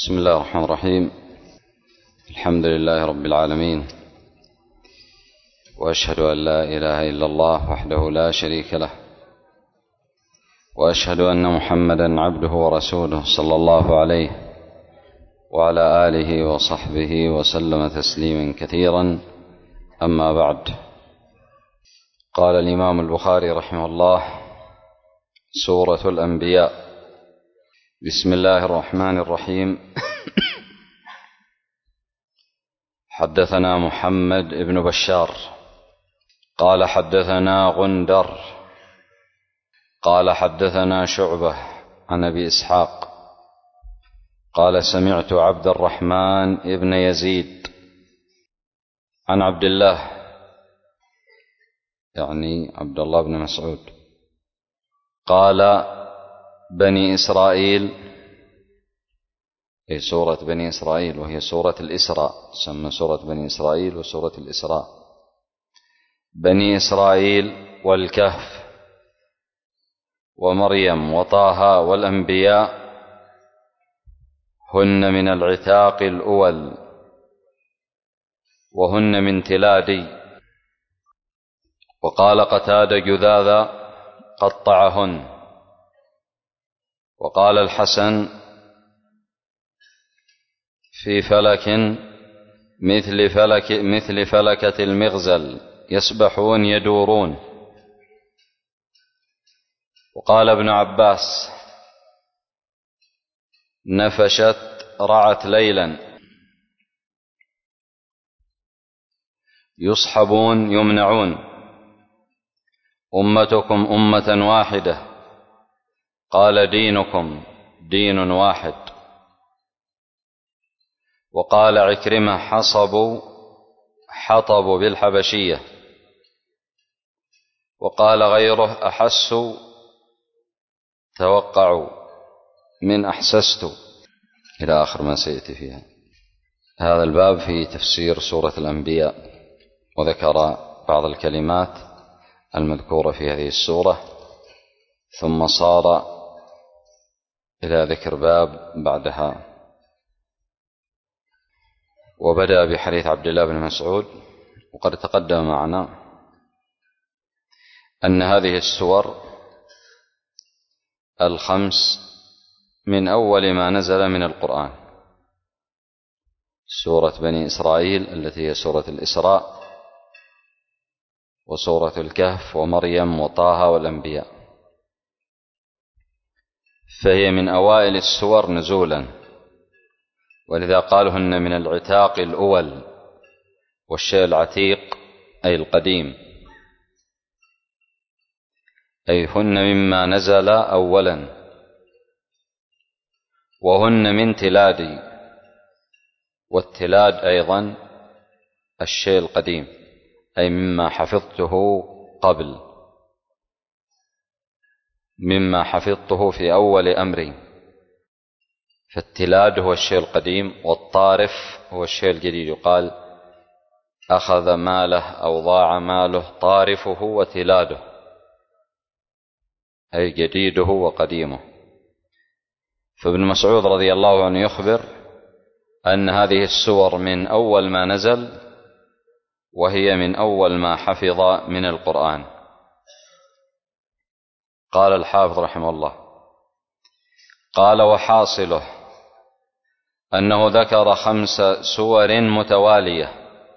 بسم الله الرحمن الرحيم. الحمد لله رب العالمين، وأشهد أن لا إله إلا الله وحده لا شريك له، وأشهد أن محمدا عبده ورسوله صلى الله عليه وعلى آله وصحبه وسلم تسليما كثيرا. أما بعد، قال الإمام البخاري رحمه الله: سورة الأنبياء. بسم الله الرحمن الرحيم. حدثنا محمد بن بشار قال حدثنا غندر قال حدثنا شعبة عن أبي إسحاق قال سمعت عبد الرحمن بن يزيد عن عبد الله، يعني عبد الله بن مسعود، قال: بني إسرائيل، هي سورة بني إسرائيل وهي سورة الإسراء، تسمى سورة بني إسرائيل وسورة الإسراء. بني إسرائيل والكهف ومريم وطه والأنبياء هن من العتاق الأول، وهن من تلادي. وقال قتادة: جذاذا قطعهن. وقال الحسن: في فلك مثل فلكة المغزل يسبحون يدورون. وقال ابن عباس: نفشت رعت ليلا يصحبون يمنعون، أمتكم أمة واحدة، قال: دينكم دين واحد. وقال عكرمة: حطبوا بالحبشية. وقال غيره: أحسوا توقعوا من أحسست، إلى آخر ما سيأتي فيها. هذا الباب في تفسير سورة الأنبياء، وذكر بعض الكلمات المذكورة في هذه السورة، ثم صار إلى ذكر باب بعدها، وبدأ بحديث عبد الله بن مسعود. وقد تقدم معنا أن هذه السور الخمس من أول ما نزل من القرآن: سورة بني إسرائيل التي هي سورة الإسراء، وسورة الكهف ومريم وطه والأنبياء، فهي من أوائل السور نزولا، ولذا قالهن من العتاق الأول. والشيء العتيق أي القديم، أي هن مما نزل أولا. وهن من تلادي، والتلاد أيضا الشيء القديم، أي مما حفظته قبل، مما حفظته في أول أمري. فالتلاد هو الشيء القديم، والطارف هو الشيء الجديد. يقال: أخذ ماله أو ضاع ماله طارفه وتلاده، أي جديده وقديمه. فابن مسعود رضي الله عنه يخبر أن هذه السور من أول ما نزل، وهي من أول ما حفظ من القرآن. قال الحافظ رحمه الله: قال: وحاصله أنه ذكر 5 سور متوالية،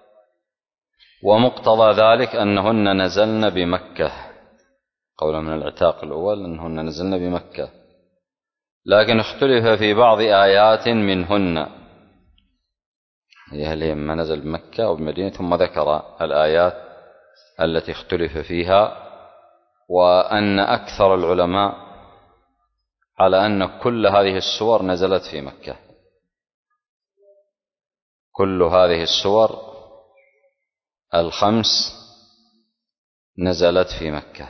ومقتضى ذلك أنهن نزلن بمكة. قولا من العتاق الأول أنهن نزلن بمكة، لكن اختلف في بعض آيات منهن، هي ما نزل بمكة أو بمدينة، ثم ذكر الآيات التي اختلف فيها. وأن أكثر العلماء على أن كل هذه السور نزلت في مكة، كل هذه السور 5 نزلت في مكة.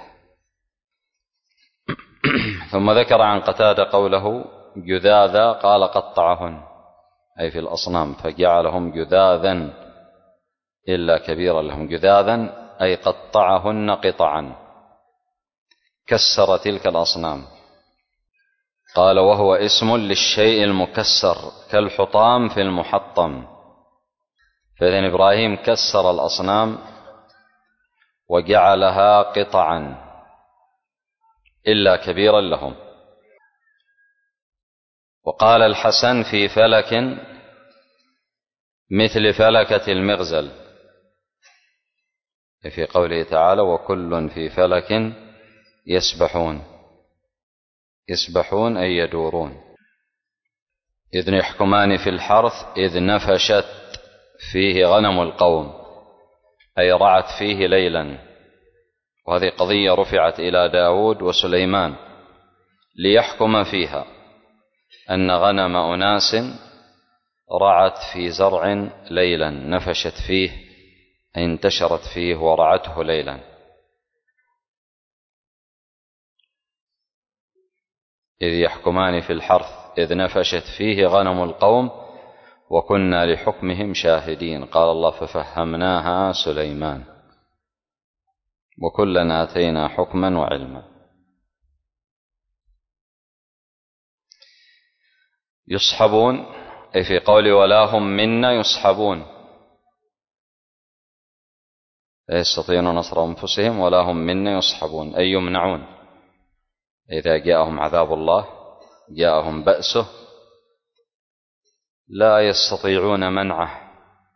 ثم ذكر عن قتادة قوله: جذاذا، قال: قطعهن، أي في الأصنام، فجعلهم جذاذا إلا كبيرا لهم. جذاذا أي قطعهن قطعا، كسر تلك الأصنام. قال: وهو اسم للشيء المكسر كالحطام في المحطم. فإذن إبراهيم كسر الأصنام وجعلها قطعا إلا كبيرا لهم. وقال الحسن: في فلك مثل فلكة المغزل، في قوله تعالى: وكل في فلك يسبحون. يسبحون أي يدورون. إذ يحكمان في الحرث إذ نفشت فيه غنم القوم، أي رعت فيه ليلا. وهذه قضية رفعت إلى داود وسليمان ليحكم فيها، أن غنم أناس رعت في زرع ليلا، نفشت فيه أي انتشرت فيه ورعته ليلا. إذ يحكمان في الحرث إذ نفشت فيه غنم القوم وكنا لحكمهم شاهدين. قال الله: ففهمناها سليمان وكلا آتينا حكما وعلما. يصحبون أي في قول ولا هم منا يصحبون، لا يستطيعون نصر أنفسهم ولا هم منا يصحبون أي يمنعون. إذا جاءهم عذاب الله، جاءهم بأسه، لا يستطيعون منعه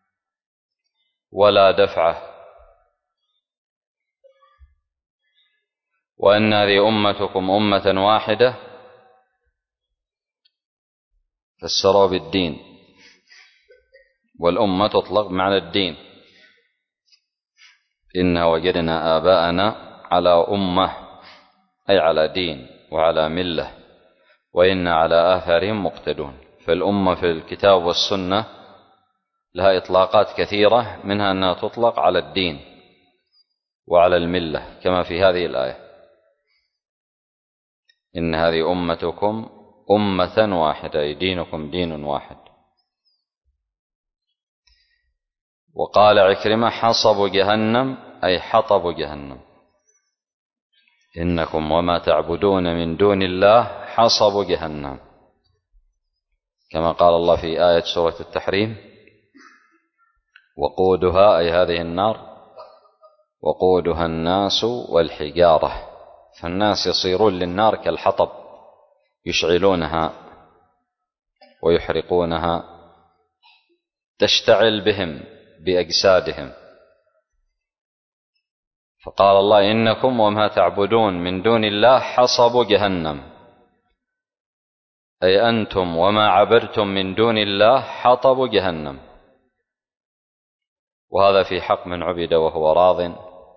ولا دفعه. وأن هذه أمتكم أمة واحدة فسروا بالدين، والأمة تطلق معنى الدين. إنا وجدنا آباءنا على أمة أي على دين وعلى ملة، وإنا على آثارهم مقتدون. فالأمة في الكتاب والسنة لها إطلاقات كثيرة، منها أنها تطلق على الدين وعلى الملة، كما في هذه الآية: إن هذه أمتكم أمة واحدة أي دينكم دين واحد. وقال عكرمة: حصب جهنم أي حطب جهنم. إنكم وما تعبدون من دون الله حصب جهنم، كما قال الله في آية سورة التحريم: وقودها أي هذه النار وقودها الناس والحجارة. فالناس يصيرون للنار كالحطب، يشعلونها ويحرقونها، تشتعل بهم بأجسادهم. فقال الله: إنكم وما تعبدون من دون الله حصب جهنم، أي أنتم وما عبدتم من دون الله حطب جهنم. وهذا في حق من عبد وهو راض.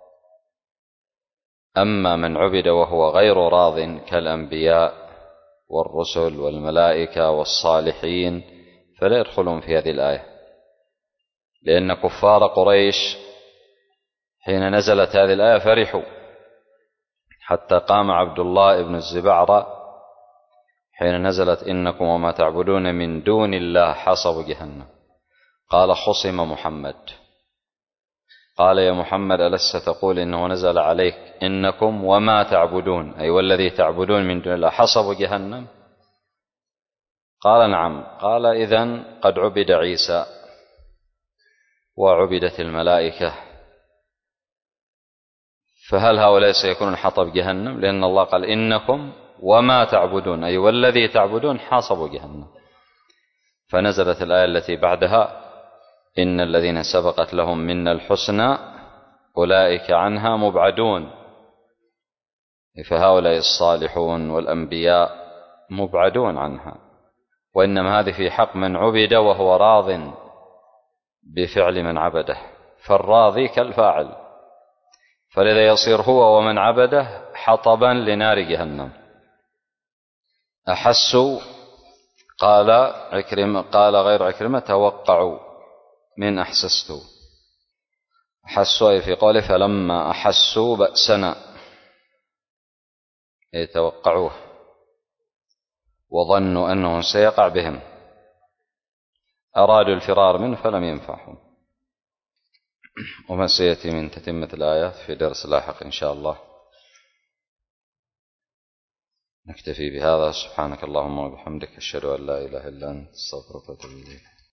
أما من عبد وهو غير راض كالأنبياء والرسل والملائكة والصالحين فلا يدخلون في هذه الآية، لأن كفار قريش حين نزلت هذه الآية فرحوا، حتى قام عبد الله بن الزبعرة حين نزلت إنكم وما تعبدون من دون الله حصب جهنم، قال: خصم محمد. قال: يا محمد ألست تقول إنه نزل عليك إنكم وما تعبدون أي والذي تعبدون من دون الله حصب جهنم؟ قال: نعم. قال: إذن قد عبد عيسى وعبدت الملائكة، فهل هؤلاء سيكونون حطب جهنم؟ لأن الله قال: إنكم وما تعبدون أي والذي تعبدون حصب جهنم. فنزلت الآية التي بعدها: إن الذين سبقت لهم منا الحسنى أولئك عنها مبعدون. فهؤلاء الصالحون والأنبياء مبعدون عنها، وإنما هذه في حق من عبد وهو راض بفعل من عبده، فالراضي كالفاعل، فلذا يصير هو ومن عبده حطبا لنار جهنم. أحسوا، قال غير عكرمة: توقعوا من أحسستوا. أحسوا في قوله: فلما أحسوا بأسنا يتوقعوه وظنوا أنه سيقع بهم، أرادوا الفرار منه فلم ينفعهم. وما سيأتي من تتمة الآيات في درس لاحق إن شاء الله. نكتفي بهذا. سبحانك اللهم وبحمدك، أشهد أن لا إله إلا أنت، أستغفرك وأتوب إليك.